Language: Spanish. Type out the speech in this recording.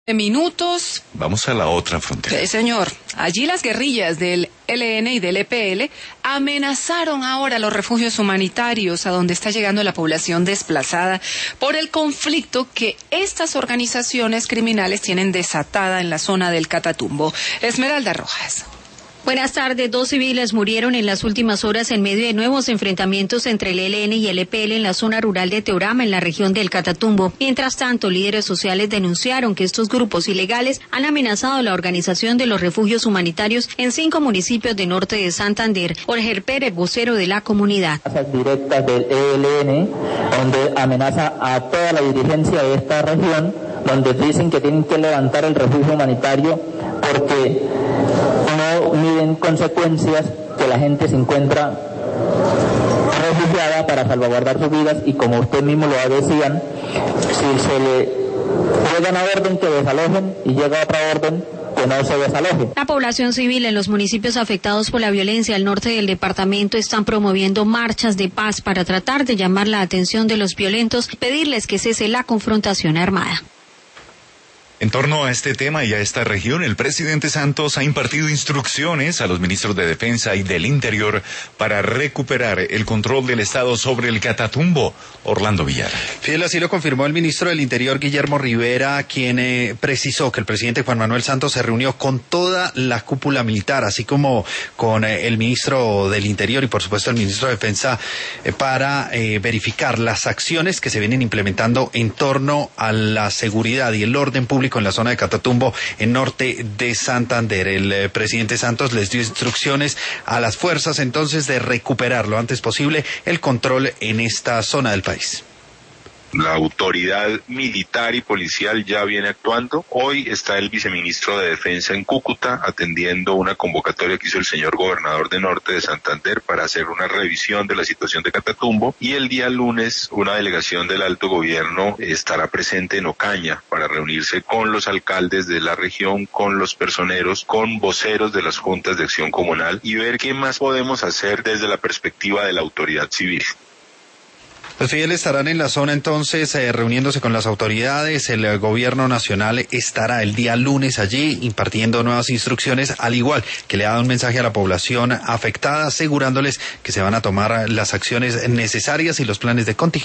Minutos. Vamos a la otra frontera. Sí, señor. Allí las guerrillas del ELN y del EPL amenazaron ahora los refugios humanitarios a donde está llegando la población desplazada por el conflicto que estas organizaciones criminales tienen desatada en la zona del Catatumbo. Esmeralda Rojas. Buenas tardes. 2 civiles murieron en las últimas horas en medio de nuevos enfrentamientos entre el ELN y el EPL en la zona rural de Teorama, en la región del Catatumbo. Mientras tanto, líderes sociales denunciaron que estos grupos ilegales han amenazado la organización de los refugios humanitarios en 5 municipios de norte de Santander. Jorge Pérez, vocero de la comunidad. Directas del ELN, donde amenaza a toda la dirigencia de esta región, donde dicen que tienen que levantar el refugio humanitario porque no miden consecuencias que la gente se encuentra refugiada para salvaguardar sus vidas, y como usted mismo lo decían, si se le llega una orden que desalojen y llega otra orden que no se desaloje. La población civil en los municipios afectados por la violencia al norte del departamento están promoviendo marchas de paz para tratar de llamar la atención de los violentos y pedirles que cese la confrontación armada. En torno a este tema y a esta región, el presidente Santos ha impartido instrucciones a los ministros de Defensa y del Interior para recuperar el control del Estado sobre el Catatumbo. Orlando Villar. Fidel, así lo confirmó el ministro del Interior, Guillermo Rivera, quien precisó que el presidente Juan Manuel Santos se reunió con toda la cúpula militar, así como con el ministro del Interior y, por supuesto, el ministro de Defensa, para verificar las acciones que se vienen implementando en torno a la seguridad y el orden público en la zona de Catatumbo, en norte de Santander. El presidente Santos les dio instrucciones a las fuerzas entonces de recuperar lo antes posible el control en esta zona del país. La autoridad militar y policial ya viene actuando. Hoy está el viceministro de Defensa en Cúcuta atendiendo una convocatoria que hizo el señor gobernador de Norte de Santander para hacer una revisión de la situación de Catatumbo, y el día lunes una delegación del alto gobierno estará presente en Ocaña para reunirse con los alcaldes de la región, con los personeros, con voceros de las juntas de acción comunal y ver qué más podemos hacer desde la perspectiva de la autoridad civil. Los fieles estarán en la zona entonces reuniéndose con las autoridades. El gobierno nacional estará el día lunes allí impartiendo nuevas instrucciones, al igual que le ha dado un mensaje a la población afectada, asegurándoles que se van a tomar las acciones necesarias y los planes de contingencia